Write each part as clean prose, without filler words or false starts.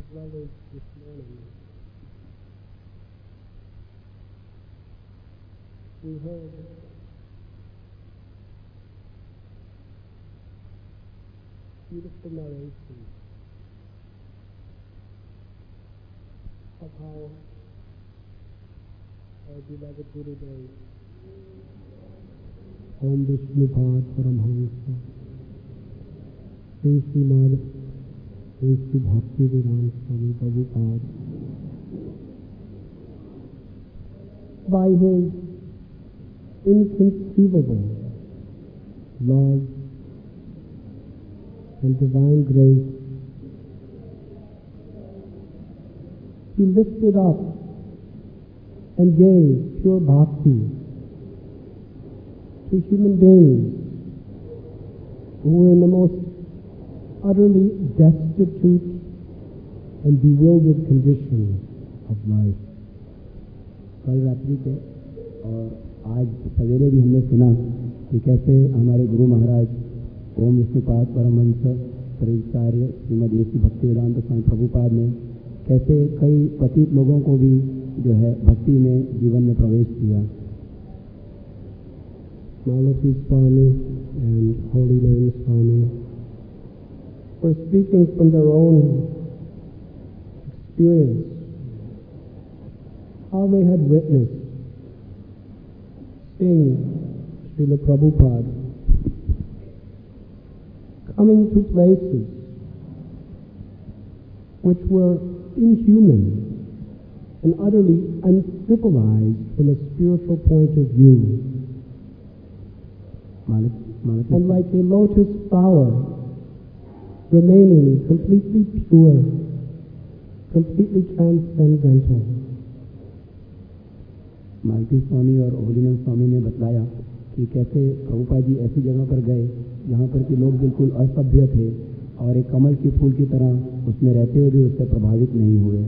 well as this morning, we heard beautiful narration of how our beloved Gurudev, Om Vishnupad Paramhansa, Sri Srimad Sri Bhaktivedanta Swami Prabhupada, by his inconceivable love and divine grace, he lifted up and gave pure bhakti to human beings who were in the most utterly destitute and bewildered condition of life. कल रात्रि को और आज सवेरे भी हमने सुना कि कैसे हमारे गुरु महाराज ओम विष्णुपाद परमहंस परिचार्य श्रीमद श्री भक्तिवेदांत स्वामी प्रभुपाद ने कैसे कई पतित लोगों को भी जो है भक्ति में जीवन में प्रवेश किया. Malathi Swami and Holy Name Swami were speaking from their own experience, how they had witnessed seeing Srila Prabhupada coming to places which were inhuman and utterly uncivilized from a spiritual point of view. And like a lotus flower, remaining completely pure, completely transcendental. मालती स्वामी और होलीनम स्वामी ने बतलाया कि कैसे प्रभुपाद जी ऐसी जगह पर गए जहाँ पर कि लोग बिल्कुल असभ्य थे और एक कमल के फूल की तरह उसमें रहते हुए भी उससे प्रभावित नहीं हुए.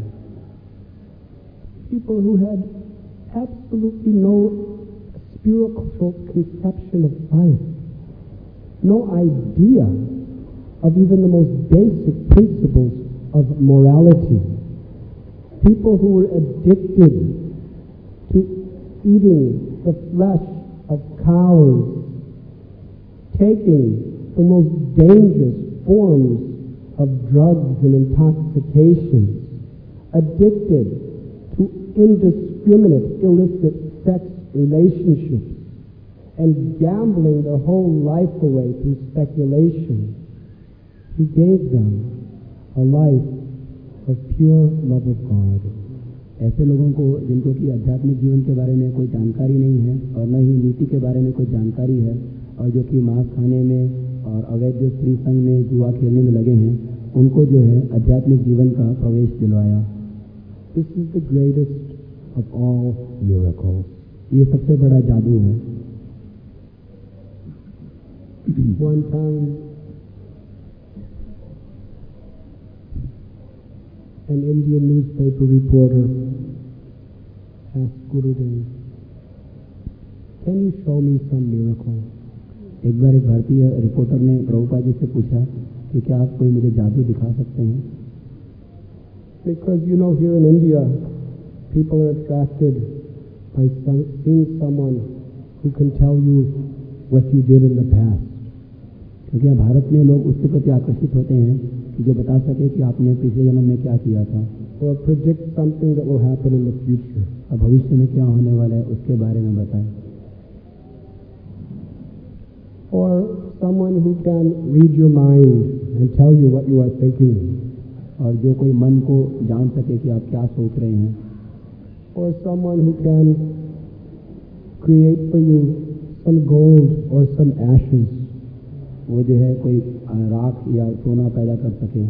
People who had absolutely no spiritual conception of life, no idea of even the most basic principles of morality. People who were addicted to eating the flesh of cows, taking the most dangerous forms of drugs and intoxications, addicted to indiscriminate illicit sex relationships, and gambling their whole life away through speculation. He gave them a life of pure love of God. ऐसे लोगों को जिनको कि आध्यात्मिक जीवन के बारे में कोई जानकारी नहीं है और न ही नीति के बारे में कोई जानकारी है और जो कि मांस खाने में और अवैध स्त्री संग में जुआ खेलने में लगे हैं, उनको जो है आध्यात्मिक जीवन का प्रवेश दिलवाया. This is the greatest of all miracles. ये सबसे बड़ा जादू है. One time, an Indian newspaper reporter asked Gurudev, "Can you show me some miracle?" एक बार एक भारतीय रिपोर्टर ने प्रभुपाद जी से पूछा कि क्या आप कोई मुझे जादू दिखा सकते हैं. Because here in India, people are attracted by seeing someone who can tell you what you did in the past. क्योंकि भारत में लोग उसके प्रति आकर्षित होते हैं कि जो बता सके कि आपने पिछले जन्म में क्या किया था. Or predict something that will happen in the future. और भविष्य में क्या होने वाला है उसके बारे में बताएं. Or someone who can read your mind and tell you what you are thinking. और जो कोई मन को जान सके कि आप क्या सोच रहे हैं. Or someone who can create for you some gold or some ashes. वो जो है कोई राख या सोना पैदा कर सके.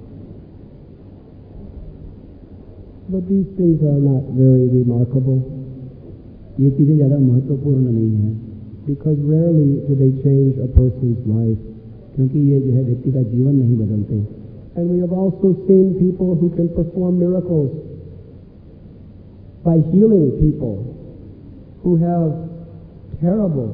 But these things are not very remarkable. ये चीजें ज्यादा महत्वपूर्ण नहीं है. Because rarely do they change a person's life. क्योंकि ये जो है व्यक्ति का जीवन नहीं बदलते. And we have also seen people who can perform miracles by healing people who have terrible,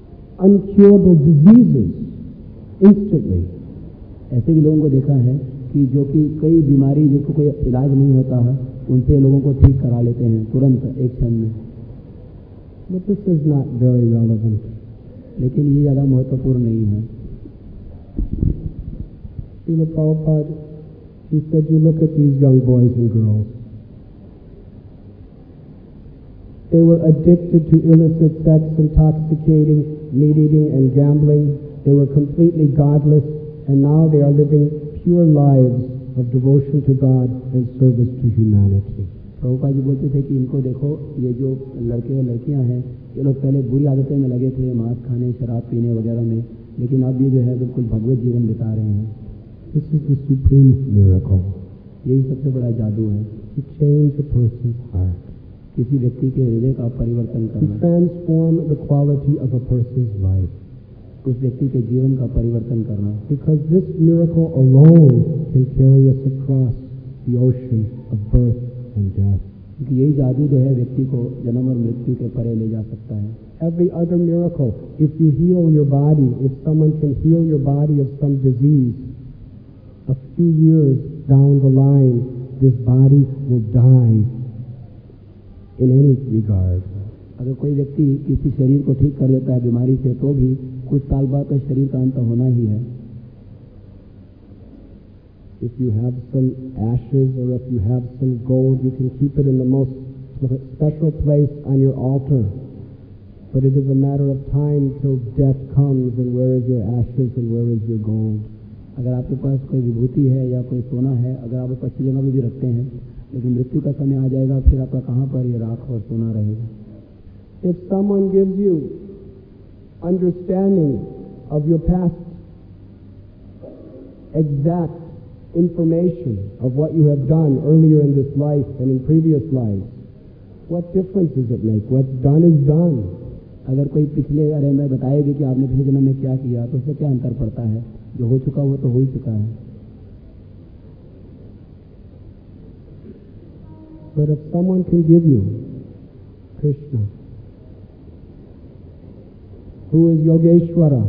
uncurable diseases instantly. ऐसे भी लोगों को देखा है कि जो कि कई बीमारी जिसको कोई इलाज नहीं होता है उनसे लोगों को ठीक करा लेते हैं तुरंत एक क्षण में। But this is not very relevant. लेकिन ये ज़्यादा महत्वपूर्ण नहीं है। Srila Prabhupada, he said, you look at these young boys and girls. They were addicted to illicit sex, intoxicating, meat eating, and gambling. They were completely godless, and now they are living pure lives of devotion to God and service to humanity. Prabhupada ji बोलते थे कि इनको देखो, ये जो लड़के और लड़कियां हैं, ये लोग पहले बुरी आदतें में लगे थे, मांस खाने, शराब पीने वगैरह में, लेकिन अब ये जो है बिल्कुल भगवत जीवन बिता रहे हैं। This is the supreme miracle. यही सबसे बड़ा जादू है, To change a person's heart. किसी व्यक्ति के हृदय का परिवर्तन To करना, transform the quality of a person's life. उस व्यक्ति के जीवन का परिवर्तन करना। Because this miracle alone can carry us across the ocean of birth and death. क्योंकि यही जादू जो है व्यक्ति को जन्म और मृत्यु के परे ले जा सकता है। Every other miracle, if you heal your body, if someone can heal your body of some disease, a few years down the line, this body will die in any regard. अगर कोई व्यक्ति किसी शरीर को ठीक कर देता है बीमारी से, तो भी कुछ साल बाद तो शरीर का अंत होना ही है। If you have some ashes or if you have some gold, you can keep it in the most special place on your altar. But it is a matter of time till death comes, and where is your ashes and where is your gold? अगर आपके पास कोई विभूति है या कोई सोना है, अगर आप उसको अच्छी जगह में भी रखते हैं, लेकिन मृत्यु का समय आ जाएगा, फिर आपका कहाँ पर ये राख और सोना रहेगा। If someone gives you understanding of your past, exact information of what you have done earlier in this life and in previous lives, what difference does it make? What's done is done. अगर कोई पिछले बारे में बताएगी कि आपने पिछले जन्म में क्या किया, तो उससे क्या अंतर पड़ता है? जो हो चुका वो तो हो ही चुका है। But if someone can give you Krishna, who is Yogeshwara,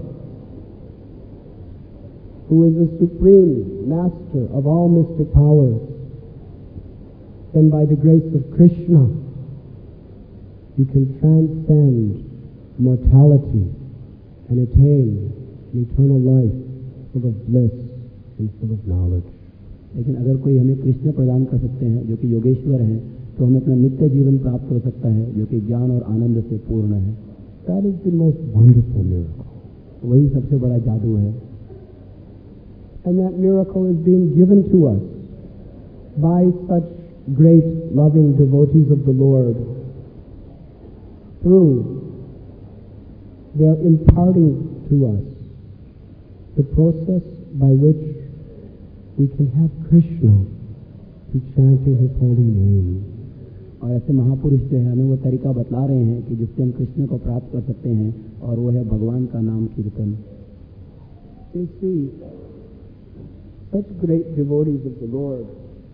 who is the supreme master of all mystic powers, then by the grace of Krishna, you can transcend mortality and attain an eternal life full of bliss and full of knowledge. लेकिन अगर कोई हमें कृष्ण प्रदान कर सकते हैं जो कि योगेश्वर हैं, तो हमें अपना नित्य जीवन प्राप्त हो सकता है जो कि ज्ञान और आनंद से पूर्ण है। That is the most wonderful miracle. वही सबसे बड़ा जादू है। And that miracle is being given to us by such great loving devotees of the Lord through their imparting to us the process by which we can have Krishna through chanting His holy name. और ऐसे महापुरुष जो है हमें वो तरीका बतला रहे हैं कि जिससे हम कृष्ण को प्राप्त कर सकते हैं, और वो है भगवान का नाम कीर्तन। You see, such great devotees of the Lord,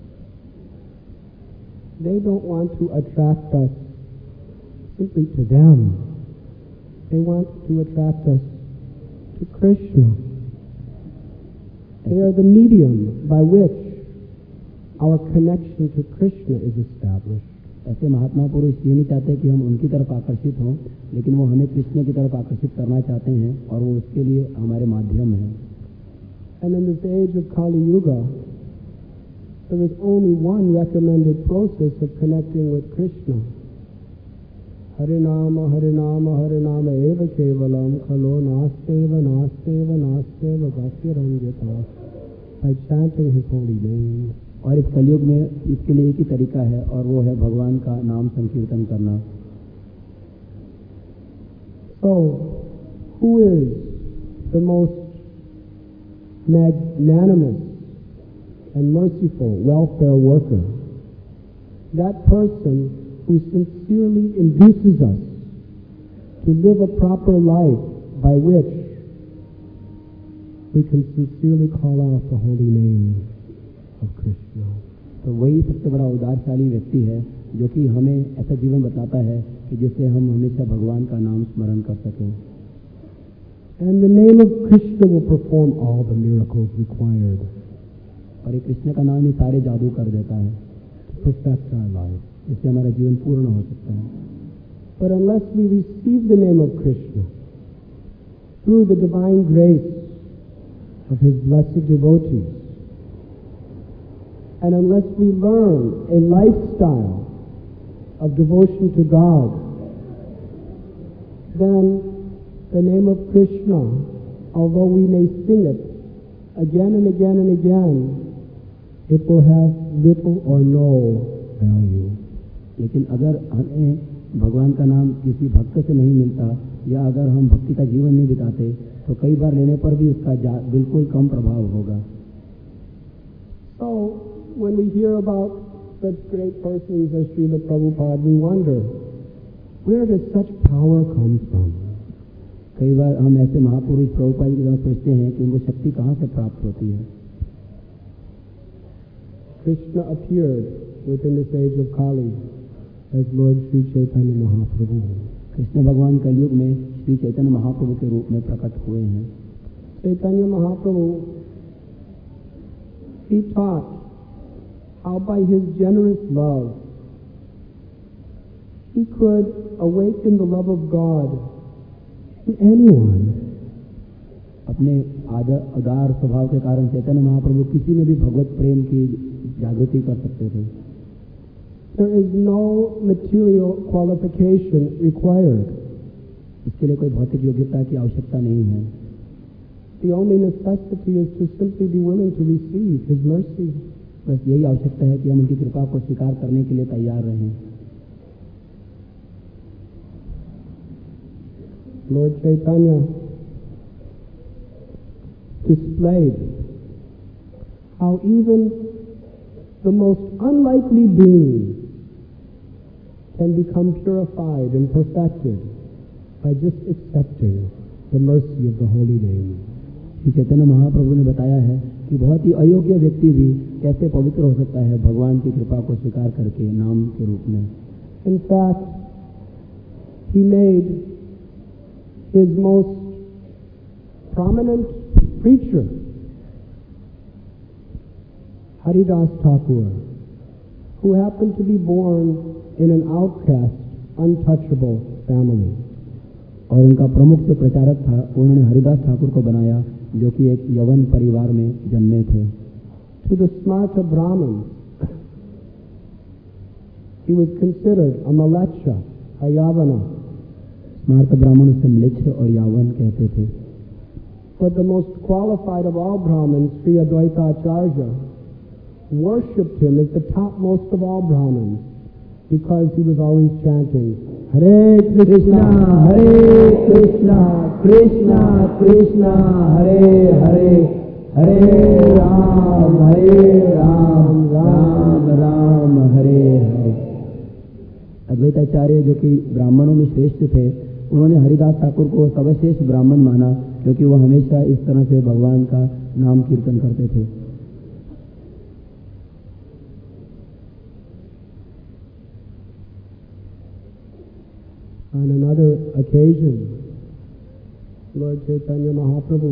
they don't want to attract us simply to them. They want to attract us to Krishna. They are the medium by which our connection to Krishna is established. ऐसे महात्मा पुरुष ये नहीं चाहते कि हम उनकी तरफ आकर्षित हों, लेकिन वो हमें कृष्ण की तरफ आकर्षित करना चाहते हैं, और वो उसके लिए हमारे माध्यम हैं। And in this age of Kali Yuga, there is only one recommended process of connecting with Krishna. Harinama, Harinama, Harinama eva kevalam khalo nasteva, nasteva, nasteva bhaktirangita. By chanting His holy name. और इस कलयुग में इसके लिए एक ही तरीका है, और वो है भगवान का नाम संकीर्तन करना। So, who is the most magnanimous and merciful welfare worker? That person who sincerely induces us to live a proper life by which we can sincerely call out the holy name of Krishna. तो वही सबसे बड़ा उदारशाली व्यक्ति है जो कि हमें ऐसा जीवन बताता है कि जिससे हम हमेशा भगवान का नाम स्मरण कर सकें। And the name of Krishna will perform all the miracles required. और ये कृष्ण का नाम ही सारे जादू कर देता है, perfect our life. इससे हमारा जीवन पूर्ण हो सकता है। But unless we receive the name of Krishna through the divine grace of his blessed devotees, and unless we learn a lifestyle of devotion to God, then the name of Krishna, although we may sing it again and again and again, it will have little or no value. लेकिन अगर हमें भगवान का नाम किसी भक्त से नहीं मिलता या अगर हम भक्ति का जीवन नहीं बिताते तो कई बार लेने पर भी उसका बिल्कुल कम प्रभाव होगा। So when we hear about such great persons as Srila Prabhupada, we wonder, where does such power come from? कई बार हम ऐसे महापुरुष प्रभुपाद की तरह सोचते हैं कि उनको शक्ति कहाँ से प्राप्त होती है। Krishna appeared within this age of Kali as Lord Sri Chaitanya Mahaprabhu. Krishna भगवान कलयुग में श्री चैतन्य महाप्रभु के रूप में प्रकट हुए हैं। Chaitanya Mahaprabhu, he taught how by his generous love he could awaken the love of God in anyone. अपने आदर स्वभाव के कारण चैतन्य महाप्रभु किसी में भी भगवत प्रेम की जागृति कर सकते थे। There is no material qualification required. इसके लिए कोई भौतिक योग्यता की आवश्यकता नहीं है। The only necessity is to simply be willing to receive his mercy. बस यही आवश्यकता है कि हम उनकी कृपा को स्वीकार करने के लिए तैयार रहें। Lord Chaitanya displayed how even the most unlikely beings can become purified and perfected by just accepting the mercy of the holy name. Shri Chaitanya Mahaprabhu ने बताया है कि बहुत ही अयोग्य व्यक्ति भी कैसे पवित्र हो सकता है भगवान की कृपा को स्वीकार करके नाम के रूप में। In fact, he made his most prominent preacher, Haridas Thakur, who happened to be born in an outcast, untouchable family. और उनका प्रमुख जो प्रचारक था उन्होंने हरिदास ठाकुर को बनाया जो कि एक यवन परिवार में जन्मे थे। To the Smarta Brahmins, he was considered a Malecha, a Yavana. स्मार्त ब्राह्मण उसे म्लेच्छ और यावन कहते थे। But the most qualified of all Brahmins, Sri Advaita Acharya, worshipped him as the topmost of all Brahmins because he was always chanting, Hare Krishna, Hare Krishna, Krishna Krishna, Hare Hare, Hare Ram, Ram Ram, Hare Hare. Advaitacharya जो कि ब्राह्मणों में श्रेष्ठ थे उन्होंने हरिदास ठाकुर को सर्वश्रेष्ठ ब्राह्मण माना क्योंकि वो हमेशा इस तरह से भगवान का नाम कीर्तन करते थे। On another occasion, Lord Chaitanya Mahaprabhu,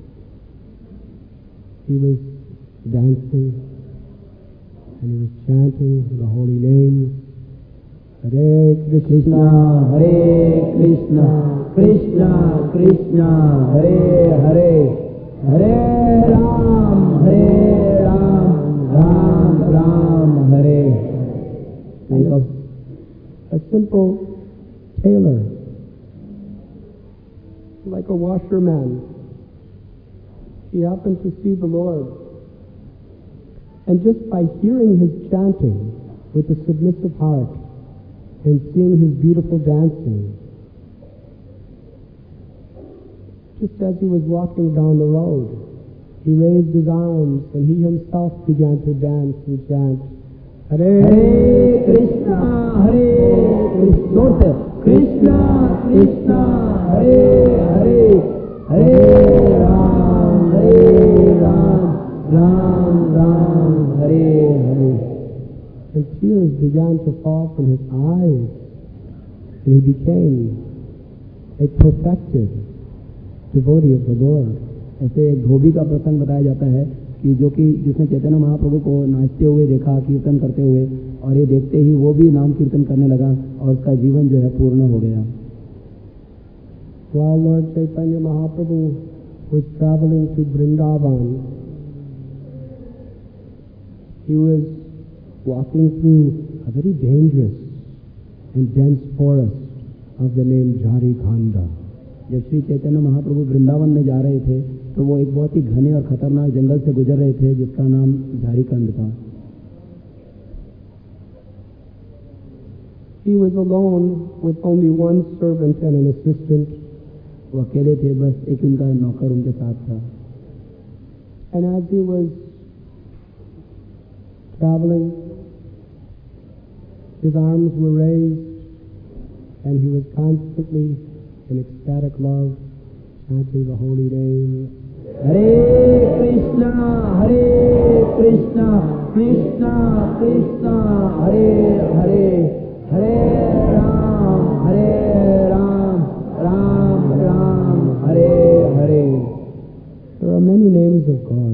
he was dancing and he was chanting the holy names. Hare Krishna, Hare Krishna, Krishna Krishna, Hare Hare, Hare Ram, Ram Ram, Hare. Think of a simple tailor, like a washerman. He happened to see the Lord, and just by hearing his chanting with a submissive heart and seeing his beautiful dancing, just as he was walking down the road, he raised his arms and he himself began to dance and chant, Hare Krishna, Hare Krishna, Krishna Krishna, Hare Hare, Hare Ram, Ram Ram, Hare Hare. And tears began to fall from his eyes, and he became a perfected devotee of the Lord. ऐसे एक धोबी का प्रसंग बताया जाता है कि जो कि जिसने चैतन्य महाप्रभु को नाचते हुए देखा, कीर्तन करते हुए, और ये देखते ही वो भी नाम कीर्तन करने लगा और उसका जीवन जो है पूर्ण हो गया। While Lord Chaitanya Mahaprabhu was traveling to Vrindavan, he was walking through a very dangerous and dense forest of the name Jharikanda. जब श्री चैतन्य महाप्रभु वृंदावन में जा रहे थे तो वो एक बहुत ही घने और खतरनाक जंगल से गुजर रहे थे जिसका नाम झारीखंड था। He was alone with only one servant and an assistant. वो अकेले थे, बस एक उनका नौकर उनके साथ था। And as he was traveling, his arms were raised and he was constantly in ecstatic love chanting the holy name. Hare Krishna, Krishna Krishna, Hare Hare, Hare Ram, Ram Ram, Hare Hare. There are many names of God.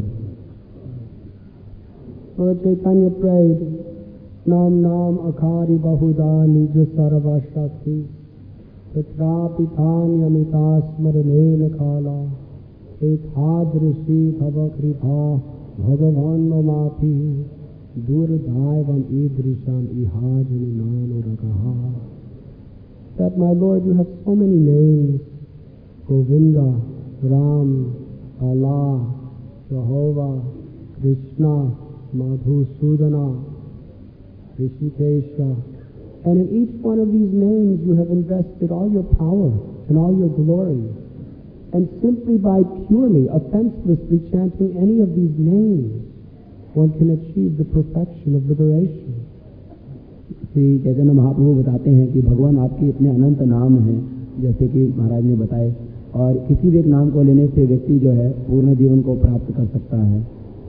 Lord Chaitanya prayed, Nam Nam Akari Bahuda Nija Sarva Shakti Tatrapi Tanyamitasmaranena Kala Ethadrishi Bhava Kripa Bhagavan Mamapi Durdaivam Idrisham Ihajani Nanuragaha. That, my Lord, you have so many names: Govinda, Ram, Allah, Jehovah, Krishna, Madhusudana, Rishikesha. And in each one of these names you have invested all your power and all your glory. And simply by purely, offenselessly chanting any of these names, one can achieve the perfection of liberation. Shri Chaitanya Mahaprabhu बताते हैं कि भगवान आपके इतने अनंत नाम हैं, जैसे कि महाराज ने बताए, और किसी भी एक नाम को लेने से व्यक्ति जो है पूर्ण जीवन को प्राप्त कर सकता है।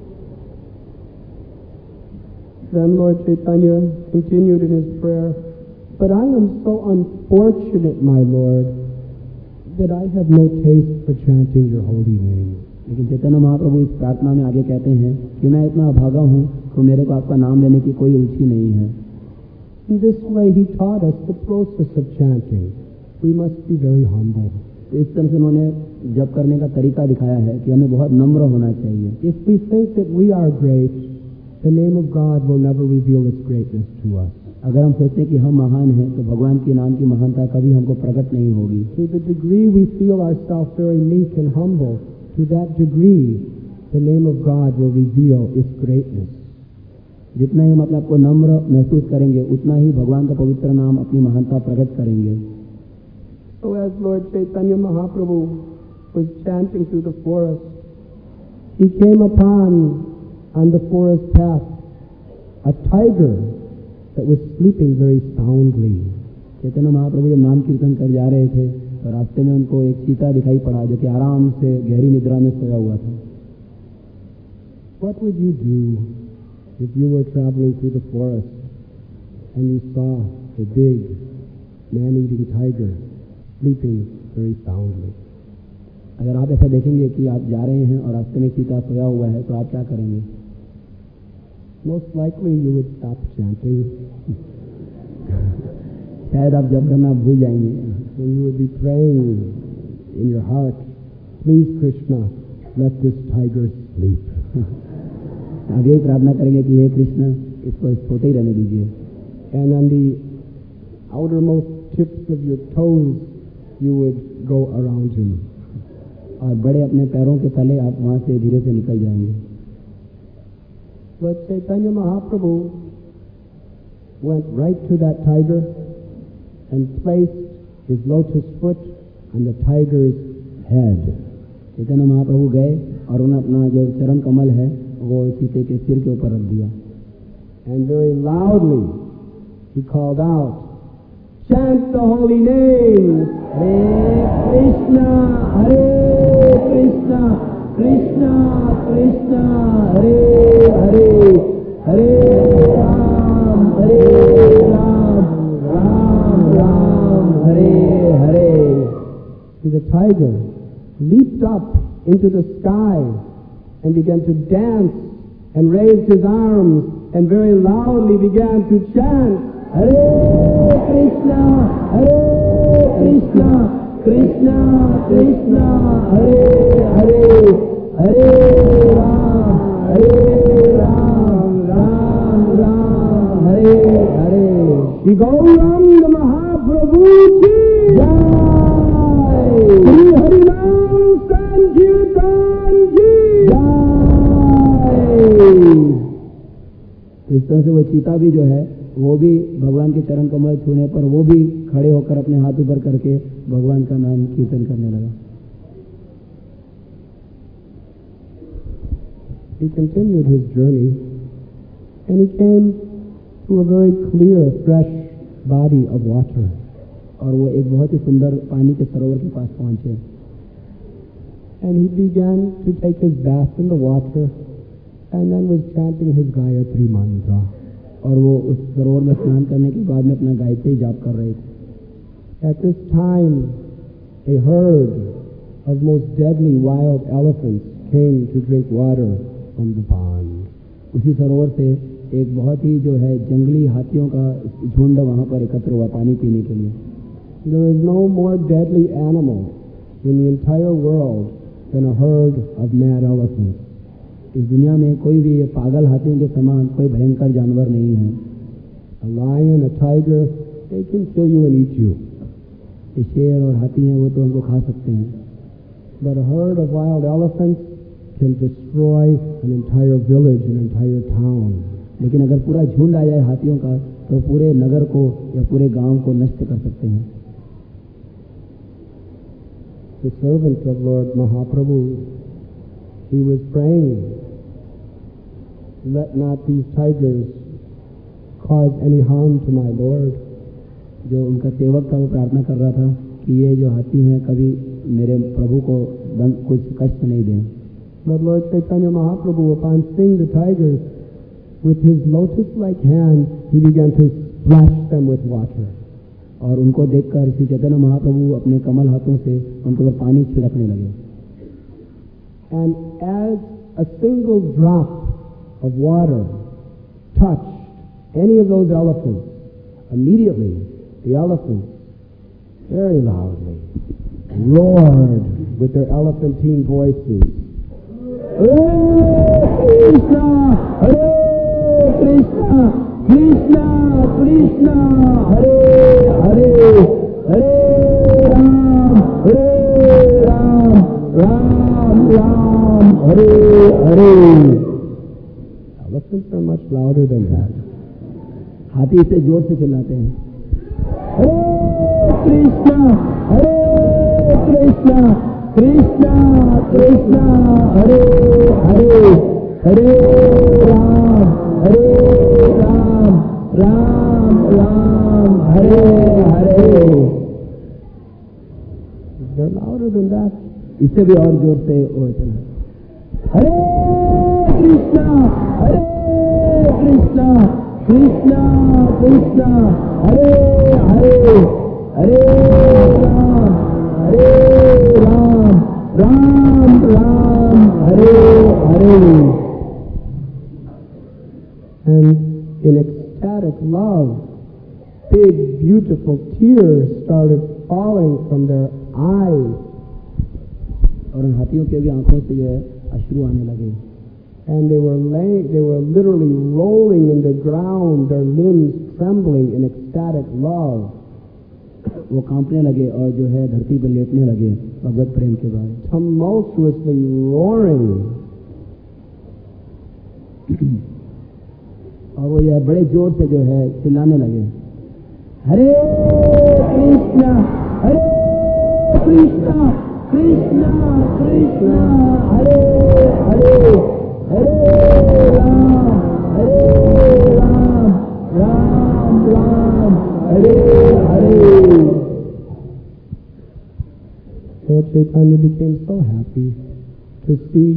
Then Lord Chaitanya continued in his prayer, but I am so unfortunate, my Lord, that I have no taste for chanting your holy name. लेकिन चैतन्य महाप्रभु इस प्रार्थना में आगे कहते हैं कि मैं इतना अभागा हूँ कि मेरे को आपका नाम लेने की कोई रुचि नहीं है। In this way he taught us the process of chanting. We must be very humble. इस तरह से उन्होंने जप करने का तरीका दिखाया है कि हमें बहुत नम्र होना चाहिए। If we think that we are great, the name of God will never reveal its greatness to us. अगर हम सोचते हैं कि हम महान हैं तो भगवान के नाम की महानता कभी हमको प्रकट नहीं होगी। To the degree we feel ourselves very meek and humble, to that degree the name of God will reveal its greatness. जितना ही हम अपने आप को नम्र महसूस करेंगे उतना ही भगवान का पवित्र नाम अपनी महानता प्रकट करेंगे। So as Lord Chaitanya Mahaprabhu was chanting through the forest, he came upon on the forest path a tiger that was sleeping very soundly. Chaitanya Mahaprabhu जब नाम कीर्तन कर जा रहे थे तो रास्ते में उनको एक चीता दिखाई पड़ा जो कि आराम से गहरी निद्रा में सोया हुआ था। What would you do if you were traveling through the forest and you saw a big man-eating tiger sleeping very soundly? अगर आप ऐसा देखेंगे कि आप जा रहे हैं और रास्ते में चीता सोया हुआ है तो आप क्या करेंगे? Most likely you would stop chanting. शायद आप जप करना भूल जाएंगे। And you would be praying in your heart, please Krishna, let this tiger sleep. आप यही प्रार्थना करेंगे कि हे कृष्ण, इसको सोते ही रहने दीजिए। And on the outermost tips of your toes, you would go around him. और बड़े अपने पैरों के तले आप वहाँ से धीरे से निकल जाएंगे। But Chaitanya Mahaprabhu went right to that tiger and placed his lotus foot on the tiger's head. Chaitanya Mahaprabhu गए और उन्होंने अपना जो चरण कमल है वो चीते के सिर के ऊपर रख दिया। And very loudly he called out, chant the holy name, Hare Krishna, Krishna Krishna, Hare Hare, Hare Ram, Ram Ram, Hare Hare. So the tiger leaped up into the sky and began to dance and raised his arms and very loudly began to chant, Hare Krishna, Krishna Krishna, Hare Hare, Hare Ram, Ram Ram, Hare Hare. Shri Gauranga Mahaprabhu ki Jai. Shri Harinam Sankirtan ki Jai. इस तरह से वो चीता भी जो है वो भी भगवान के चरण कमल छूने पर वो भी खड़े होकर अपने हाथ ऊपर करके भगवान का नाम कीर्तन करने लगा. He continued his journey and he came to a very clear, fresh body of water. और वो एक बहुत ही सुंदर पानी के सरोवर के पास पहुंचे. And he began to take his bath in the water and then was chanting his Gayatri mantra. और वो उस सरोवर में स्नान करने के बाद में अपना गायत्री जाप कर रहे थे. At this time, a herd of most deadly wild elephants came to drink water from the pond. उसी सरोवर से एक बहुत ही जो है जंगली हाथियों का झुंड वहां पर एकत्र हुआ पानी पीने के लिए. There is no more deadly animal in the entire world than a herd of mad elephants. इस दुनिया में कोई भी पागल हाथियों के समान कोई भयंकर जानवर नहीं है. A lion, a tiger, they can kill you and eat you. शेर और हाथी हैं वो तो हमको खा सकते हैं. But a herd of wild elephants can destroy an entire village, an entire town. लेकिन अगर पूरा झुंड आ जाए हाथियों का तो पूरे नगर को या पूरे गांव को नष्ट कर सकते हैं. The servant of Lord Mahaprabhu, he was praying, let not these tigers cause any harm to my Lord. जो उनका सेवक था वो प्रार्थना कर रहा था कि ये जो हाथी हैं कभी मेरे प्रभु को कुछ कष्ट नहीं दें. But Lord Chaitanya Mahaprabhu, upon seeing the tigers, with his lotus-like hand, he began to splash them with water. और उनको देखकर श्री चैतन्य महाप्रभु अपने कमल हाथों से उनके ऊपर पानी छिड़कने लगे. And as a single drop of water touched any of those elephants, immediately the elephants very loudly roared with their elephantine voices, Hare Krishna, Hare Krishna, Krishna Krishna, Hare Hare, Hare Ram, Ram Ram, Hare Hare. Elephants are much louder than that. हाथी इससे जोर से चिल्लाते हैं. Hare Krishna, Hare Krishna, Krishna Krishna, Hare Hare, Hare Ram, Ram Ram, Hare Hare. They're louder than that. इससे भी और जोर से वो चला. Hare Krishna, Hare Krishna, Krishna Krishna, Hare Hare, Hare Ram, Ram Ram, Hare Hare. And in ecstatic love, big beautiful tears started falling from their eyes. और उन हाथियों के भी आंखों से जो है अश्रु आने लगे. And they were literally rolling in the ground, their limbs trembling in ecstatic love. वो कांपने लगे और जो है धरती पर लेटने लगे भगवत प्रेम के बाद. Tumultuously roaring. और वो जो है बड़े जोर से जो है चिल्लाने लगे. Hare Krishna, Hare Krishna, Krishna Krishna, Hare Hare, Hare Ram, Ram Ram, Hare Hare. Lord Chaitanya became so happy to see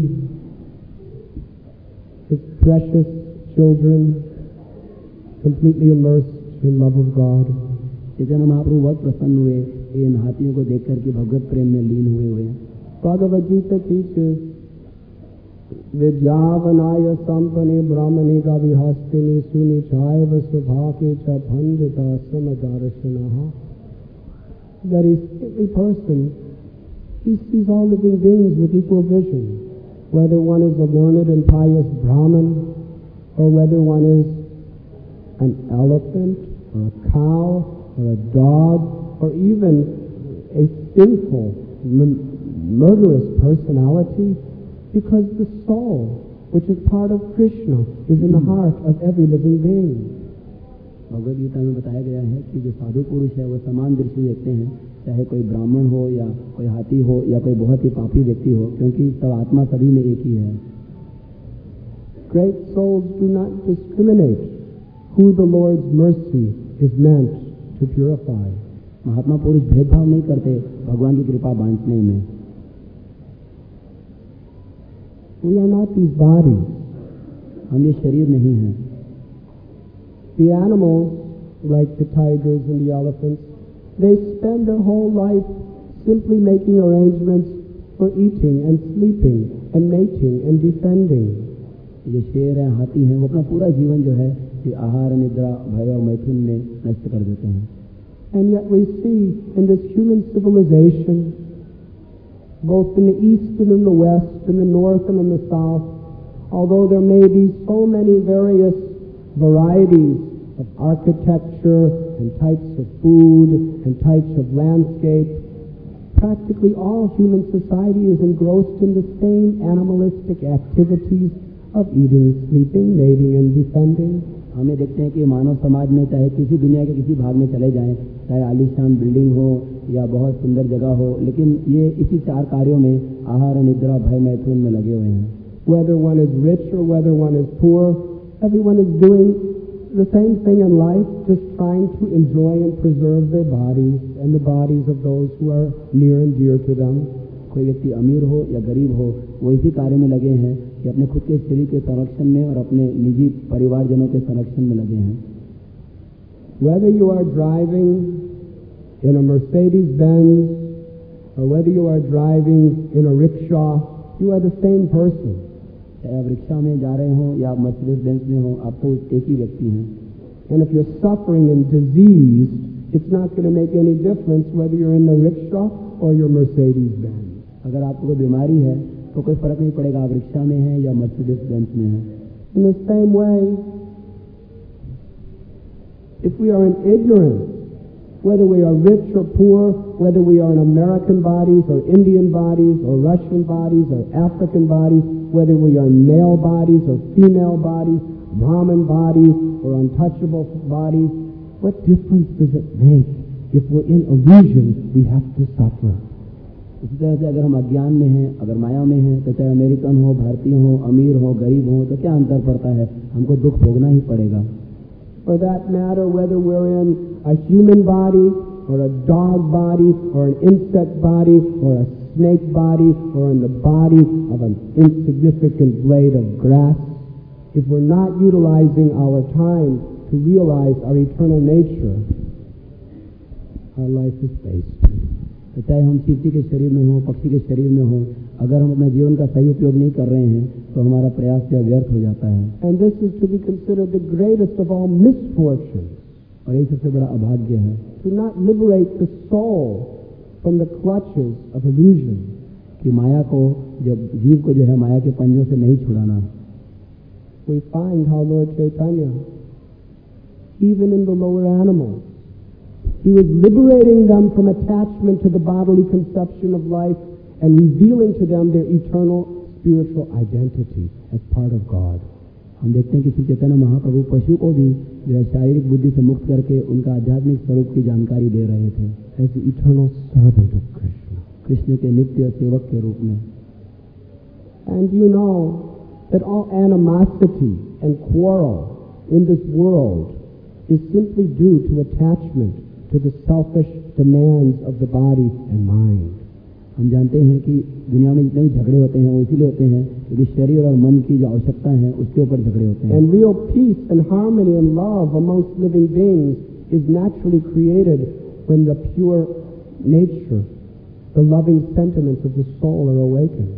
his precious children completely immersed in love of God. Chaitanya Mahaprabhu बहुत प्रसन्न हुए इन हाथियों को देखकर कि भगवत प्रेम में लीन हुए हैं. Bhagavad Gita teaches विद्यावनाय संपन्ने ब्राह्मणे गविहस्तिनि सुनिचायव स्वभाके च Pandita समदर्शनः. That is, every person, he sees all living beings with equal vision, whether one is a learned and pious Brahmin, or whether one is an elephant, or a cow, or a dog, or even a sinful, murderous personality, because the soul, which is part of Krishna, is in the heart of every living being. Bhagavad Gita में बताया गया है कि जो साधु पुरुष है वो समान दृष्टि देखते हैं, चाहे कोई ब्राह्मण हो या कोई हाथी हो या कोई बहुत ही पापी व्यक्ति हो, क्योंकि सब आत्मा सभी में एक ही है. Great souls do not discriminate who the Lord's mercy is meant to purify. महात्मा पुरुष भेदभाव नहीं करते भगवान की कृपा बांटने में. We are not these bodies. हम ये शरीर नहीं हैं. The animals, like the tigers and the elephants, they spend their whole life simply making arrangements for eating and sleeping and mating and defending. जो शेर हैं, हाथी हैं, वो अपना पूरा जीवन जो है ये आहार, निद्रा, भय और मैथुन में नष्ट कर देते हैं. And yet we see in this human civilization, both in the east and in the west, in the north and in the south, although there may be so many various varieties of architecture and types of food and types of landscape, practically all human society is engrossed in the same animalistic activities of eating, sleeping, mating and defending. हमें देखते हैं कि मानव समाज में चाहे किसी दुनिया के किसी भाग में चले जाएं, चाहे आलीशान बिल्डिंग हो या बहुत सुंदर जगह हो, लेकिन ये इसी चार कार्यों में आहार, निद्रा, भय, मैथुन में लगे हुए हैं. Whether one is rich or whether one is poor, everyone is doing the same thing in life, just trying to enjoy and preserve their bodies and the bodies of those who are near and dear to them. कोई व्यक्ति अमीर हो या गरीब हो, वो इसी कार्य में लगे हैं कि अपने खुद के शरीर के संरक्षण में और अपने निजी परिवारजनों के संरक्षण में लगे हैं. Whether you are driving in a Mercedes-Benz or whether you are driving in a rickshaw, you are the same person. चाहे आप रिक्शा में जा रहे हो या मर्सिडीज बेंज में हो, आप तो एक ही व्यक्ति हैं. And if you're suffering and diseased, it's not going to make any difference whether you're in the rickshaw or your Mercedes-Benz. अगर आपको कोई बीमारी है तो कोई फर्क नहीं पड़ेगा आप रिक्शा में हैं या मर्सिडीज बेंज में हैं. In the same way, if we are in ignorance, whether we are rich or poor, whether we are in American bodies or Indian bodies or Russian bodies or African bodies, whether we are in male bodies or female bodies, Brahmin bodies or untouchable bodies, what difference does it make? If we're in illusion, we have to suffer. इसी तरह से अगर हम अज्ञान में हैं, अगर माया में हैं, तो चाहे अमेरिकन हो, भारतीय हो, अमीर हो, गरीब हो, तो क्या अंतर पड़ता है? हमको दुख भोगना ही पड़ेगा. For that matter, whether we're in a human body or a dog body or an insect body or a snake body or in the body of an insignificant blade of grass, if we're not utilizing our time to realize our eternal nature, our life is wasted. तो चाहे हम चींटी के शरीर में हो, पक्षी के शरीर में हो, अगर हम अपने जीवन का सही उपयोग नहीं कर रहे हैं तो हमारा प्रयास जो व्यर्थ हो जाता है. And this is to be considered the greatest of all misfortunes. और यही सबसे बड़ा अभाग्य है. To not liberate the soul from the clutches of illusion. कि माया को, जब जीव को जो है माया के पंजों से नहीं छुड़ाना. We find how Lord Chaitanya, even in the lower animals, he was liberating them from attachment to the bodily conception of life and revealing to them their eternal spiritual identity as part of God. हम देखते हैं कि श्री चैतन्य महाप्रभु पशु को भी जो है शारीरिक बुद्धि से मुक्त करके उनका आध्यात्मिक स्वरूप की जानकारी दे रहे थे. As the eternal servant of Krishna. Krishna के नित्य सेवक के रूप में. And you know that all animosity and quarrel in this world is simply due to attachment to the selfish demands of the body and mind. हम जानते हैं कि दुनिया में जितने भी झगड़े होते हैं वो इसलिए होते हैं क्योंकि शरीर और मन की जो आवश्यकता है उसके ऊपर झगड़े होते हैं. And real peace and harmony and love amongst living beings is naturally created when the pure nature, the loving sentiments of the soul are awakened.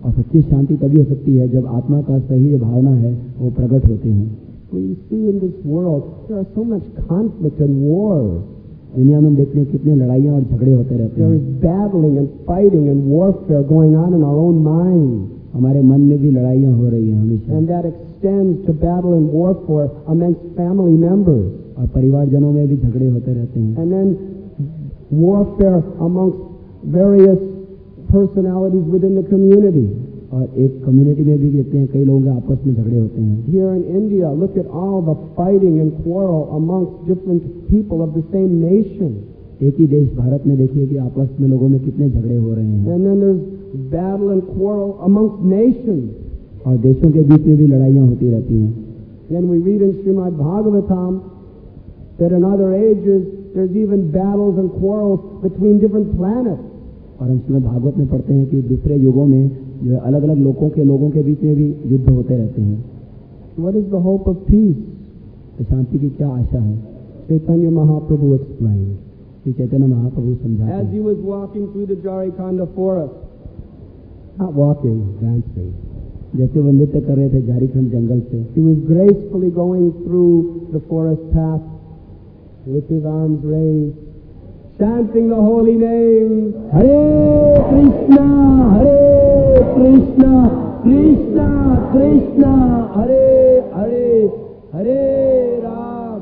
और सच्ची शांति तभी हो सकती है जब आत्मा का सही जो भावना है वो प्रकट होते हैं। We see in this world there are so much conflict and war. दुनिया में हम देखते हैं कितने लड़ाइयाँ और झगड़े होते रहते There हैं। is battling and fighting and warfare going on in our own mind. हमारे मन में भी लड़ाइयाँ हो रही हैं हमेशा, And that extends to battle and warfare amongst family members. और परिवारजनों में भी झगड़े होते रहते हैं। And then warfare amongst various personalities within the community. और एक कम्युनिटी में भी देखते हैं कई लोगों के आपस में झगड़े होते हैं। Here in India, look at all the fighting and quarrel amongst different people of the same nation. एक ही देश भारत में देखिए कि आपस में लोगों में कितने झगड़े हो रहे हैं, And then there's battle and quarrel amongst nations. और देशों के बीच में भी लड़ाइयाँ होती रहती हैं। Then we read in Srimad Bhagavatam that in other ages there's even battles and quarrels between different planets. और हम इसमें भागवत में पढ़ते हैं कि दूसरे युगों में जो है अलग अलग लोगों के बीच में भी युद्ध होते रहते हैं। What is the hope of peace? तो शांति की क्या आशा है? Chaitanya Mahaprabhu explained. कि चैतन्य महाप्रभु समझाते As he हैं। was walking through the Jarikhanda forest, not walking, dancing, जैसे वो नृत्य कर रहे थे झारखंड जंगल से, he was gracefully going through the forest path with his arms raised, chanting the holy name, Hare Krishna Krishna Krishna Hare Hare, Hare Ram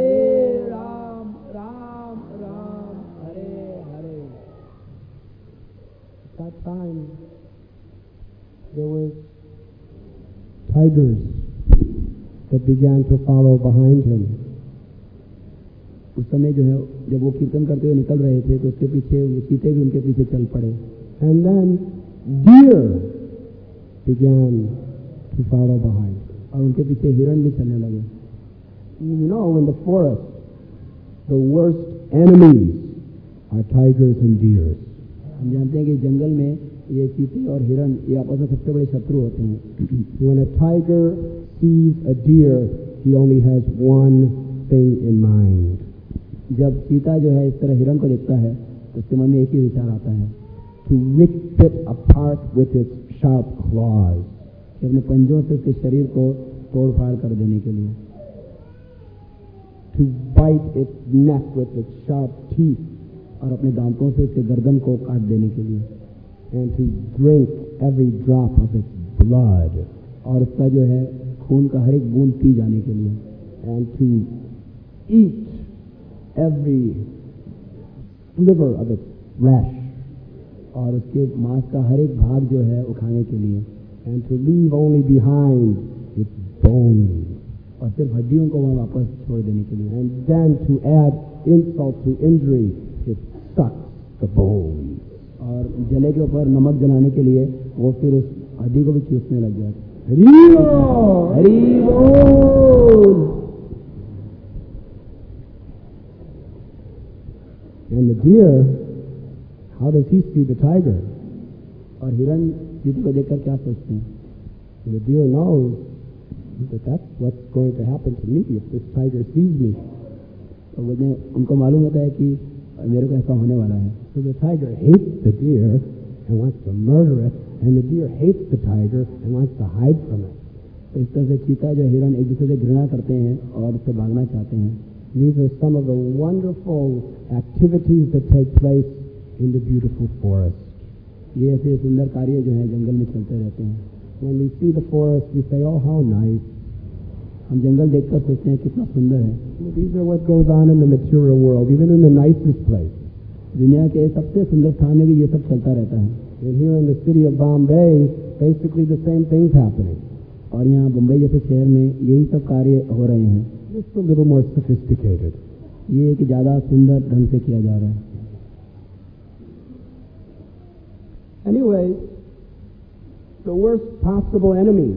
Ram Ram Hare Hare. At that time, there were tigers that began to follow behind him. उस समय जो है जब वो कीर्तन करते हुए निकल रहे थे तो उसके पीछे वो चीते भी उनके पीछे चल पड़े। And then deer began to follow behind. और उनके पीछे हिरण भी चलने लगे। You know, in the forest, the worst enemies are tigers and deer. हम जानते हैं कि जंगल में ये चीते और हिरण ये आपस में सबसे बड़े शत्रु होते हैं। When a tiger sees a deer, he only has one thing in mind. जब चीता जो है इस तरह हिरण को देखता है तो उसके मन में एक ही विचार आता है, To rip it apart with its sharp claws. कि अपने पंजों से उसके शरीर को तोड़ फाड़ कर देने के लिए, To bite its neck with its sharp teeth. और अपने दांतों से उसके गर्दन को काट देने के लिए, And to drink every drop of its blood. और उसका जो है खून का हर एक बूंद पी जाने के लिए, And to eat every sliver of its flesh. और उसके मांस का हर एक भाग जो है वो खाने के लिए, And to leave only behind its bones. और सिर्फ हड्डियों को वहाँ वापस छोड़ देने के लिए। And then to add insult to injury, it sucks the bones. और जले के ऊपर नमक जलाने के लिए वो फिर उस हड्डी को भी चूसने लग जाते। हरि बोल। And the deer, how does he see the tiger? और हिरण चीते को देखकर क्या सोचते हैं? And the deer knows that that's what's going to happen to me if this tiger sees me. तो उनको मालूम होता है कि मेरे को ऐसा होने वाला है। So the tiger hates the deer and wants to murder it, and the deer hates the tiger and wants to hide from it. तो इस तरह से चीता जो हिरण एक दूसरे से घृणा करते हैं और उससे भागना चाहते हैं। These are some of the wonderful activities that take place in the beautiful forest. ये ऐसे सुंदर कार्य जो हैं जंगल में चलते रहते हैं। When we see the forest, we say, "Oh, how nice." हम जंगल देखकर सोचते हैं कितना सुंदर है। Well, these are what goes on in the material world, even in the nicest place. दुनिया के सबसे सुंदर स्थान में भी ये सब चलता रहता है। And here in the city of Bombay, basically the same things happening. और यहाँ बम्बई जैसे शहर में यही सब कार्य हो रहे हैं। Just a little more sophisticated. ये कि ज़्यादा सुंदर ढंग से किया जा रहा है। Anyway, the worst possible enemies,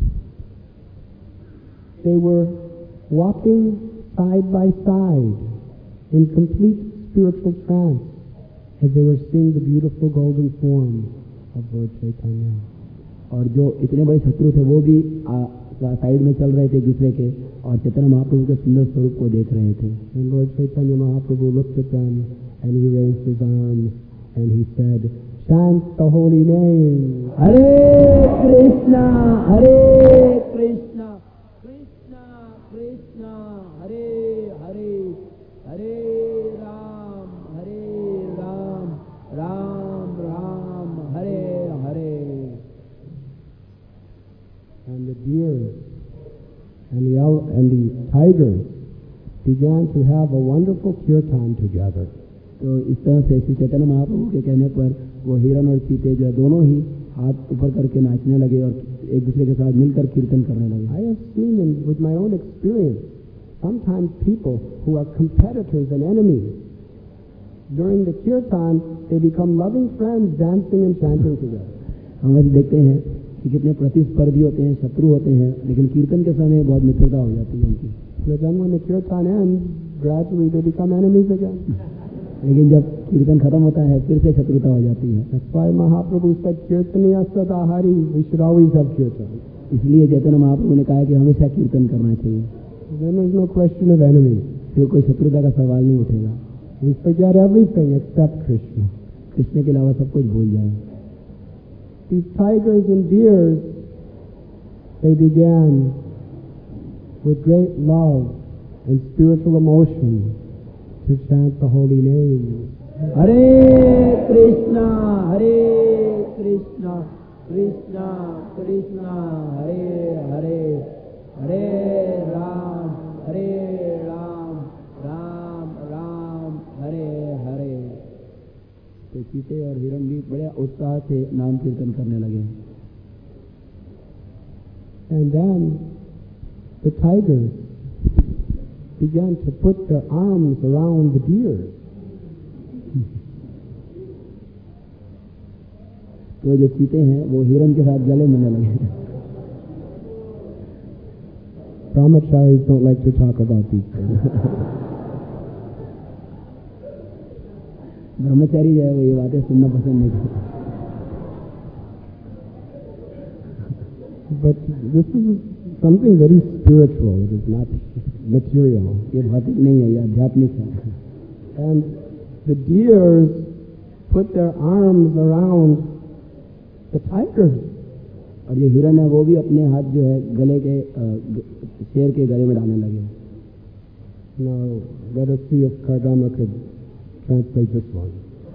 they were walking side by side in complete spiritual trance as they were seeing the beautiful golden form of Lord Chaitanya. और जो इतने बड़े शत्रु थे वो भी साइड में चल रहे थे एक दूसरे के और चैतन्य महाप्रभु के सुंदर स्वरूप को देख रहे थे। And Lord Chaitanya Mahaprabhu looked at them and he raised his arms and he said, chant the holy name. Hare Krishna, Krishna Krishna, Hare Hare, Hare Ram, Ram Ram, Hare Hare. And the deers and the tigers began to have a wonderful kirtan together. तो इस तरह से श्री चैतन्य महाप्रभु के कहने पर वो हिरण और चीते जो है दोनों ही हाथ ऊपर करके नाचने लगे और एक दूसरे के साथ मिलकर कीर्तन करने लगे. I have seen with my own experience, sometimes people who are competitors and enemies, during the kirtan, they become loving friends, dancing and chanting together. हम ऐसे देखते हैं कि कितने प्रतिस्पर्धी होते हैं, शत्रु होते हैं, लेकिन कीर्तन के समय बहुत मित्रता हो जाती है उनकी. But then when the kirtan ends, gradually they become enemies again. लेकिन जब कीर्तन खत्म होता है फिर से शत्रुता हो जाती है. That's why Mahaprabhu said, Kirtaniya Sadahari, we should always have kirtan. इसलिए चैतन्य महाप्रभु ने कहा कि हमेशा कीर्तन करना चाहिए. Then there's no question of enemies. फिर कोई शत्रुता का सवाल नहीं उठेगा. We forget everything except Krishna. Krishna के अलावा सब कुछ भूल जाए. These tigers and deers, they began with great love and spiritual emotion to chant the holy name. Hare Krishna, Krishna Krishna, Hare Hare, Hare Ram, Ram, Hare Hare. तो चीते और हिरण भी बड़े उत्साह से नाम कीर्तन करने लगे. And then the tigers began to put their arms around the deer. तो जो चीते हैं वो हिरण के साथ गले मिलने लगे. Brahmacharis don't like to talk about these things. ब्रह्मचारी जो है वो ये बातें सुनना पसंद नहीं करते. But this is something very spiritual. It is not material. ये भौतिक नहीं है, ये आध्यात्मिक है. And the deers put their arms around the tigers. और ये हिरण है वो भी अपने हाथ जो है गले के शेर के गले में डालने लगे. Now let us see if Kardama could translate this one.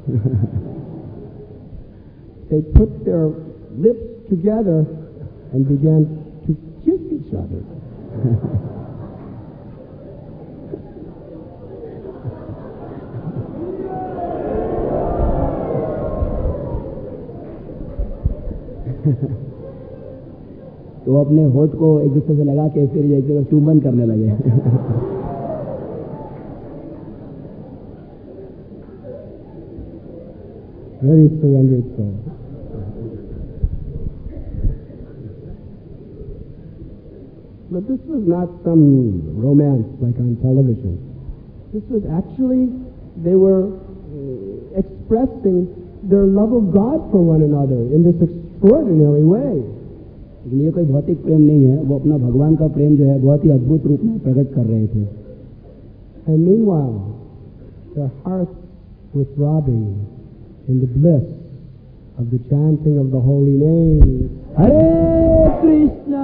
They put their lips together and began to kiss each other. तो अपने होठ को एक दूसरे से लगा के फिर एक जगह चुंबन करने लगे. Very surrendered soul. But this was not some romance like on television. This was actually, they were expressing their love of God for one another in this extraordinary way. लेकिन ये कोई भौतिक प्रेम नहीं है, वो अपना भगवान का प्रेम जो है बहुत ही अद्भुत रूप में प्रकट कर रहे थे. And meanwhile, their hearts were throbbing in the bliss of the chanting of the holy name. Hare Krishna,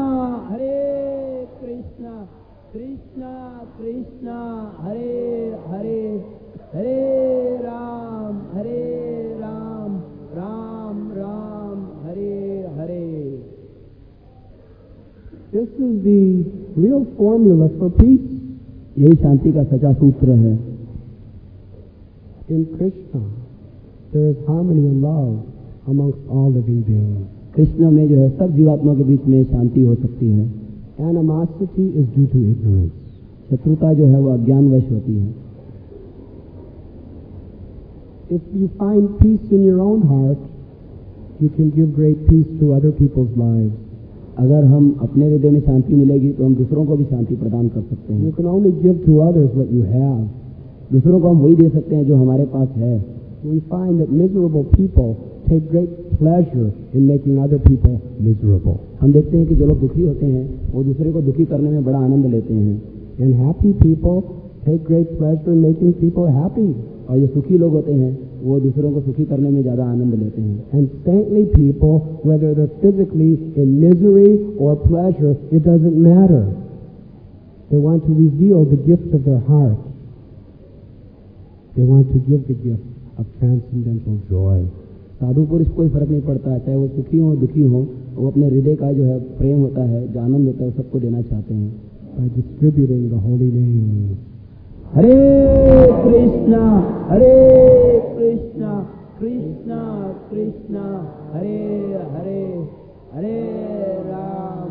Krishna Krishna, Hare Hare, Hare Ram, Ram, Hare Hare. This is the real formula for peace. यही शांति का सच्चा सूत्र है. In Krishna, there is harmony and love amongst all living beings. Krishna में जो है सब जीवात्मा के बीच में शांति हो सकती है. Animosity is due to ignorance. शत्रुता जो है वो अज्ञानवश होती है. If you find peace in your own heart, you can give great peace to other people's lives. अगर हम अपने हृदय में शांति मिलेगी तो हम दूसरों को भी शांति प्रदान कर सकते हैं. You can only give to others what you have. दूसरों को हम वही दे सकते हैं जो हमारे पास है. We find that miserable people take great pleasure in making other people miserable. हम देखते हैं कि जो लोग दुखी होते हैं वो दूसरे को दुखी करने में बड़ा आनंद लेते हैं. And happy people take great pleasure in making people happy. और जो सुखी लोग होते हैं वो दूसरों को सुखी करने में ज्यादा आनंद लेते हैं. And saintly people, whether they're physically in misery or pleasure, it doesn't matter. They want to reveal the gift of their heart. They want to give the gift of transcendental joy. साधु पुरुष कोई फर्क नहीं पड़ता, चाहे वो सुखी हो दुखी हो, वो अपने हृदय का जो है प्रेम होता है, जो आनंद होता है, सबको देना चाहते हैं. By distributing the holy name. Hare Krishna Krishna Krishna Hare Hare, Hare Ram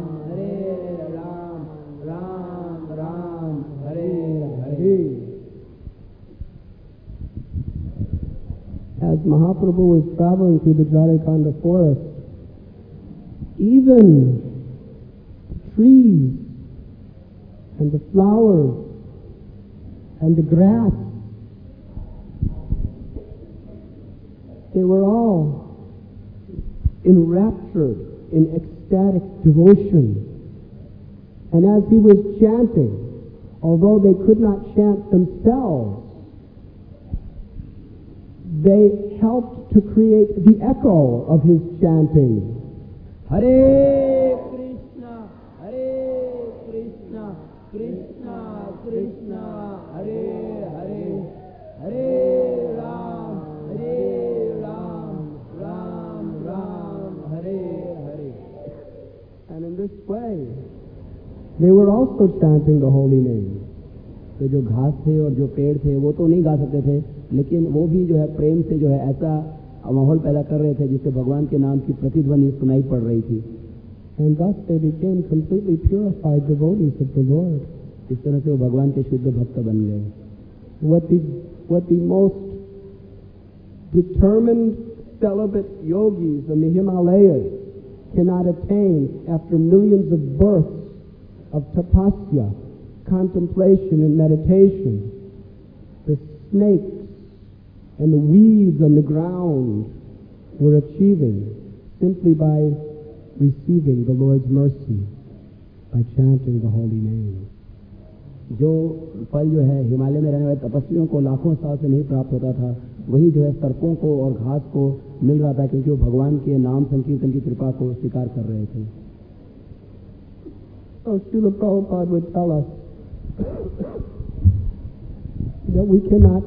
Ram Ram Hare Hare. As Mahaprabhu was traveling through the Jharkhand forest, even the trees and the flowers and the grass, they were all enraptured in ecstatic devotion. And as he was chanting, although they could not chant themselves, they helped to create the echo of his chanting. Hare Krishna Krishna Krishna Hare Hare, Hare Ram Ram Ram Hare Hare. And in this way, they were also chanting the holy name. तो जो घास थे और जो पेड़ थे वो तो नहीं गा सकते थे, लेकिन वो भी जो है प्रेम से जो है ऐसा माहौल पैदा कर रहे थे जिससे भगवान के नाम की प्रतिध्वनि सुनाई पड़ रही थी. And thus they became completely purified devotees of the Lord. इस तरह से वो भगवान के शुद्ध भक्त बन गए. What the most determined celibate yogis in the Himalayas cannot attain after millions of births of tapasya, contemplation and meditation, the snakes and the weeds on the ground were achieving simply by receiving the Lord's mercy, by chanting the holy name. जो फल जो है हिमालय में रहने वाले तपस्वियों को लाखों साल से नहीं प्राप्त होता था, वही जो है सर्पों को और घास को मिल रहा था, क्योंकि वो भगवान के नाम संकीर्तन की कृपा को स्वीकार कर रहे थे. So Srila Prabhupada would tell us that we cannot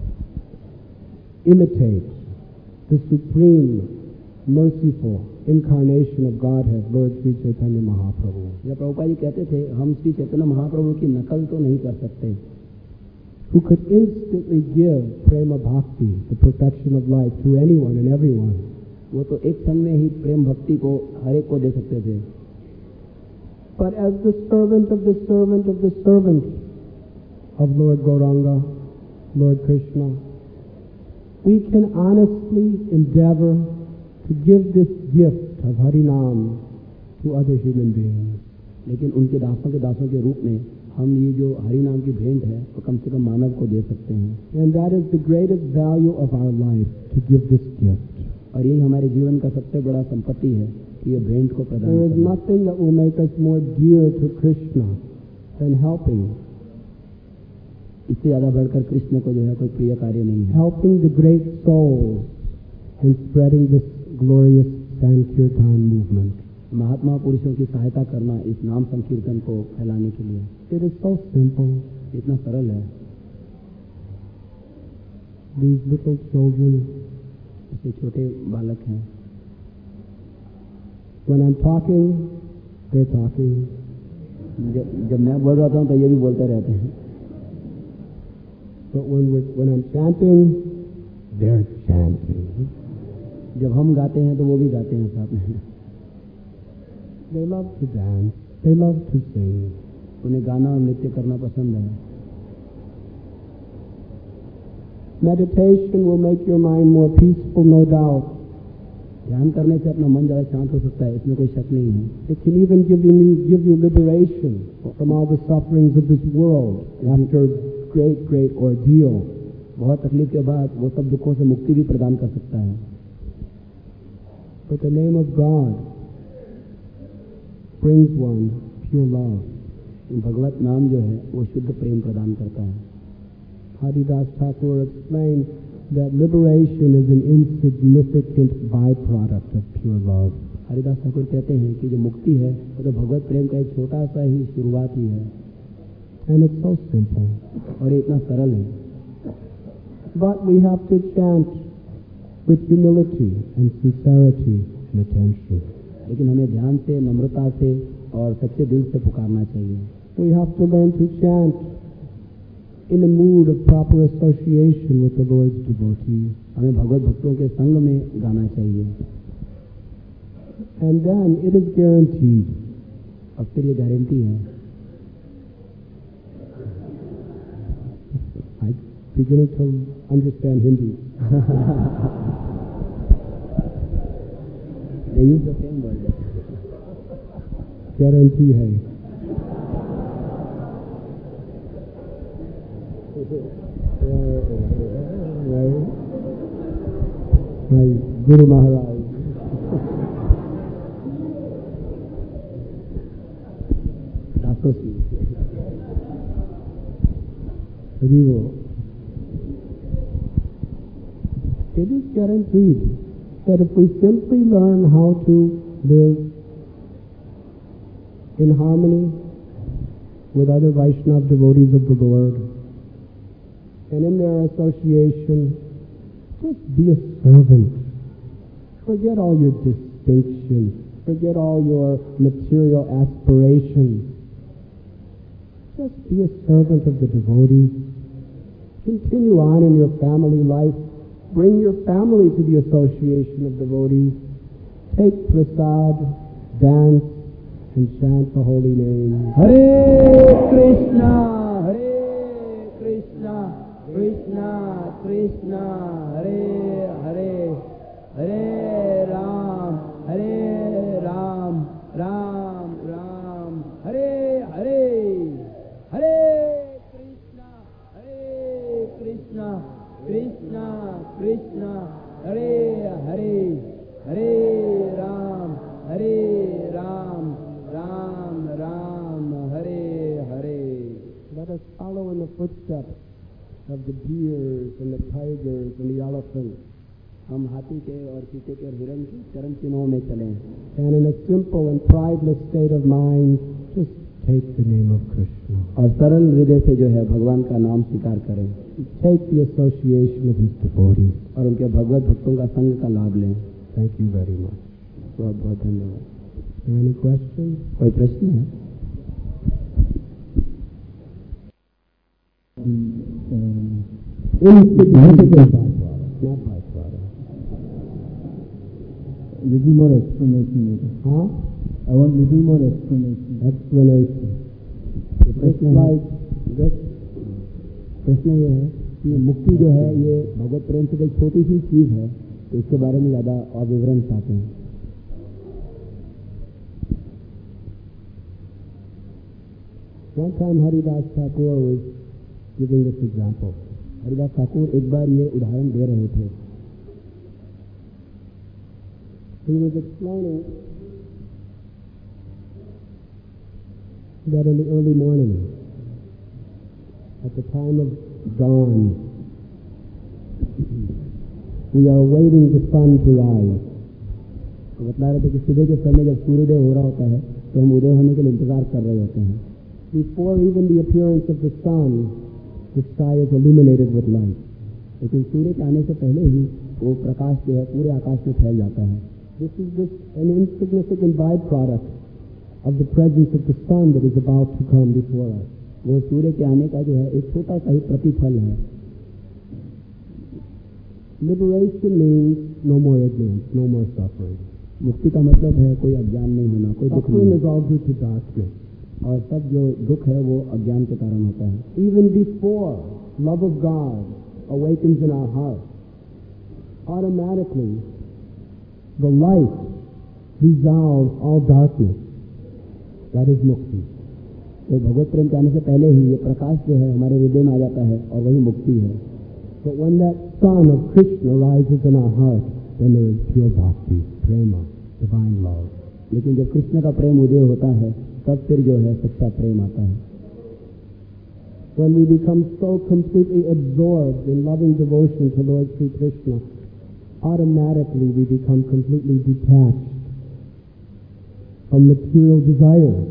imitate the supreme, merciful incarnation of Godhead, Lord Sri Chaitanya Mahaprabhu. जब प्रभुपाद जी कहते थे हम श्री चैतन्य महाप्रभु की नकल तो नहीं कर सकते, who could instantly give prema bhakti, the perfection of life, to anyone and everyone. वो तो एक क्षण में ही प्रेम भक्ति को हर एक को दे सकते थे. But as the servant of the servant of the servant of Lord Gauranga, Lord Krishna, we can honestly endeavor to give this gift of Harinam to other human beings. लेकिन उनके दासों के रूप में हम ये जो हरि नाम की भेंट है वो कम से कम मानव को दे सकते हैं. And that is the greatest value of our life, to give this gift. और यही हमारे जीवन का सबसे बड़ा संपत्ति है कि ये भेंट को प्रदान There is nothing that will make us more dear to Krishna than helping. इससे ज्यादा बढ़कर कृष्ण को जो है कोई प्रिय कार्य नहीं है. Helping the great souls in spreading this glorious Sankirtan movement. महात्मा पुरुषों की सहायता करना इस नाम संकीर्तन को फैलाने के लिए. It is so simple. इतना सरल है. These little children, ऐसे छोटे बालक हैं. when I'm talking, they're talking. जब मैं बोल रहा हूँ तो ये भी बोलते रहते हैं. But when I'm chanting, they're chanting. जब हम गाते हैं तो वो भी गाते हैं साथ में. They love to dance. They love to sing. उन्हें गाना और नृत्य करना पसंद है. Meditation will make your mind more peaceful, no doubt. ध्यान करने से अपना मन ज्यादा शांत हो सकता है, इसमें कोई शक नहीं है. It can even give you liberation from all the sufferings of this world after great ordeal. बहुत तकलीफ के बाद वो सब दुखों से मुक्ति भी प्रदान कर सकता है. But the name of God brings one pure love. भगवत नाम जो है वो शुद्ध प्रेम प्रदान करता है. Haridas Thakur explained that liberation is an insignificant byproduct of pure love. Haridas Thakur कहते हैं कि जो मुक्ति है वो तो भगवत प्रेम का एक छोटा सा ही शुरुआत ही है, And it's so simple. और ये इतना सरल है. But we have to chant with humility and sincerity and attention. लेकिन हमें ध्यान से, नम्रता से और सच्चे दिल से पुकारना चाहिए. We have to learn to chant in a mood of proper association with the Lord's devotees. हमें भगवत भक्तों के संग में गाना चाहिए. And then it is guaranteed. और फिर ये गारंटी है. I'm beginning to understand Hindi. They use the same word. Guarantee hai. My Guru Maharaj. दासोसी. Haribo. It is guaranteed that if we simply learn how to live in harmony with other Vaishnava devotees of the Lord, and in their association, just be a servant. Forget all your distinctions. Forget all your material aspirations. Just be a servant of the devotees. Continue on in your family life. Bring your family to the association of devotees. Take prasad, dance, and chant the holy name. Hare Krishna, Krishna Krishna, Hare Hare, Hare Ram, Ram Ram, Hare Hare, Hare Krishna, Krishna Krishna, Hare Hare, Hare Ram, Ram Hare Hare. Let us follow in the footsteps of the deers and the tigers and the elephants. हम हाथी के और चीते के और हिरण के चरण चिन्हों में चलें. And in a simple and prideless state of mind, just take the name of Krishna. और सरल हृदय से जो है भगवान का नाम स्वीकार करें. Take the association of his devotees. और उनके भगवत भक्तों का संग का लाभ लें. Thank you very much. बहुत बहुत धन्यवाद. Any questions? कोई प्रश्न है? Insignificant byproduct, not byproduct. Little more explanation. Huh? I want little more explanation. Explanation. प्रश्न है, प्रश्न ये है कि मुक्ति जो है ये भगवत प्रेम से एक छोटी सी चीज है, तो इसके बारे में ज्यादा और विवरण चाहते हैं. One time Haridas Thakur was giving this example. Haridas Thakur एक बार ये उदाहरण दे रहे थे. He was explaining that in the early morning, at the time of dawn, we are waiting the sun to rise. तो बता रहे थे कि सुबह के समय जब सूर्योदय हो रहा होता है तो हम उदय होने के लिए इंतजार कर रहे होते हैं. Before even the appearance of the sun, the sky is illuminated with light. लेकिन सूर्य के आने से पहले ही वो प्रकाश जो है पूरे आकाश में फैल जाता है. This is just an insignificant byproduct of the presence of the sun that is about to come before us. वो सूर्य के आने का जो है एक छोटा सा ही प्रतिफल है. Liberation means no more ignorance, no more suffering. मुक्ति का मतलब है कोई अज्ञान नहीं होना, कोई दुख Suffering नहीं. is all due to darkness. और सब जो दुख है वो अज्ञान के कारण होता है. Even before love of God awakens in our heart, automatically the light dissolves all darkness. That is mukti. तो भगवत प्रेम के आने से पहले ही ये प्रकाश जो है हमारे हृदय में आ जाता है और वही मुक्ति है. But when that sun of Krishna rises in our heart, then there is pure bhakti, prema, divine love. लेकिन जब कृष्ण का प्रेम उदय होता है तब फिर जो है सच्चा प्रेम आता है. when we become so completely absorbed in loving devotion to Lord Sri Krishna, automatically we become completely detached from material desires,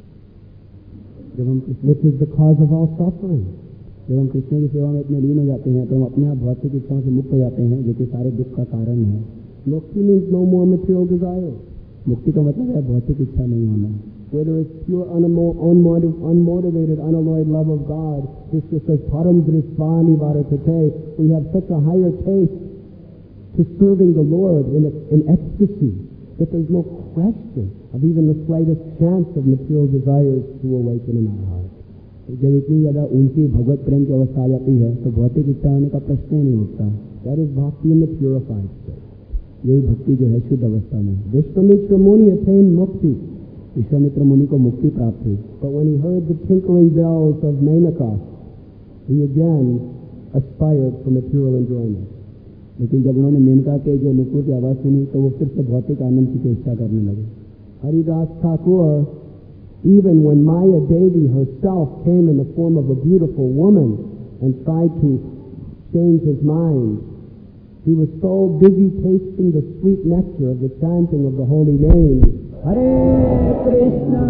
which is the cause of all suffering. जब हम कृष्ण की सेवा में इतने लीन हो जाते हैं तो हम अपने आप भौतिक इच्छाओं से मुक्त हो जाते हैं, जो कि सारे दुख का कारण है. Mukti means no more material desires. मुक्ति का मतलब है भौतिक इच्छा नहीं होना. Whether it's pure, unmotivated, unalloyed love of God, Krishna says, Param Drisvani Varatate, we have such a higher taste to serving the Lord in ecstasy that there's no question of even the slightest chance of material desires to awaken in our heart. जब इतनी ज्यादा ऊंची भगवत प्रेम की अवस्था आ जाती है तो भौतिक इच्छा होने का प्रश्न ही नहीं उठता. That is bhakti in the purified state. यही भक्ति जो है शुद्ध अवस्था में. Vishwamitra Muni attained mukti. Vishwamitra मुनि को मुक्ति प्राप्त हुई. But when he heard the tinkling bells of Menaka, he again aspired for material enjoyment. लेकिन जब उन्होंने मेनका के जो नुपुर की आवाज सुनी तो वो फिर से भौतिक आनंद की इच्छा करने लगे. Haridas Thakur, even when Maya Devi herself came in the form of a beautiful woman and tried to change his mind, he was so busy tasting the sweet nectar of the chanting of the holy name. Hare Krishna,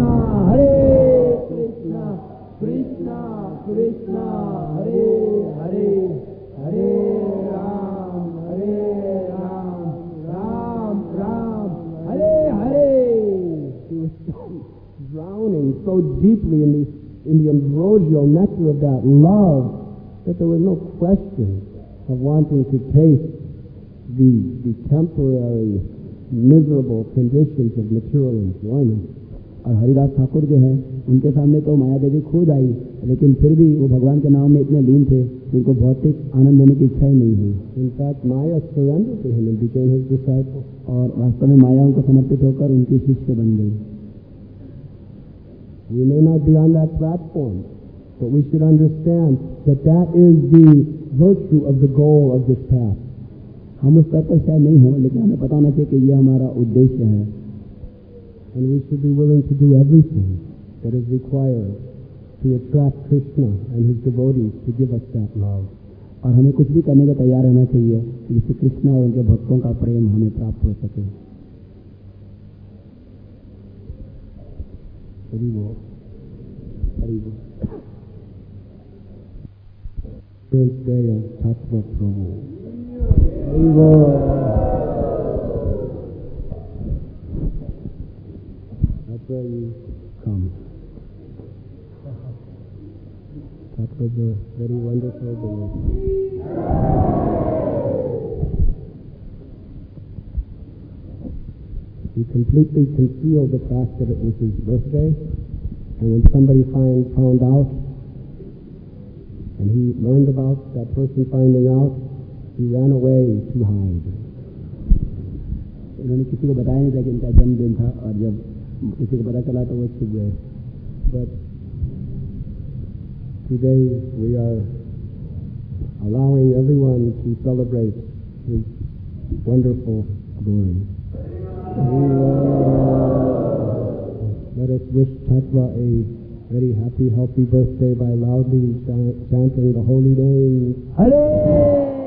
Krishna Krishna, Hare Hare, Hare Ram, Ram Ram, Hare Hare. He was drowning so deeply in the ambrosial nectar of that love that there was no question of wanting to taste the temporary, miserable conditions of material enjoyment. और हरिदास ठाकुर जो है उनके सामने तो माया देवी खुद आई, लेकिन फिर भी वो भगवान के नाम में इतने लीन थे कि उनको भौतिक आनंद लेने की इच्छा ही नहीं हुई. In fact, Maya surrendered to him and became his disciple. और वास्तव में माया उनको समर्पित होकर उनकी शिष्य बन गई. We may not be on that platform, but we should understand that that is the virtue of the goal of this path. हम उस स्तर पर शायद नहीं हो, लेकिन हमें पता होना चाहिए कि यह हमारा उद्देश्य है. And we should be willing to do everything that is required to attract Krishna and his devotees to give us that love. और हमें कुछ भी करने का तैयार रहना चाहिए जिससे कृष्ण और उनके भक्तों का प्रेम हमें प्राप्त हो सके. Haribo. Birthday of Tattva Prabhu. Haribo. That's where you come. That was a very wonderful day. He completely concealed the fact that it was his birthday, and when somebody found out, and he learned about that person finding out, he ran away to hide. उन्होंने किसी को बताया नहीं था कि इनका जन्मदिन था, और जब किसी को पता चला तो वो छुप गए. But today we are allowing everyone to celebrate his wonderful glory. Let us wish Tattva a very happy, healthy birthday by loudly chanting the holy name. Hare!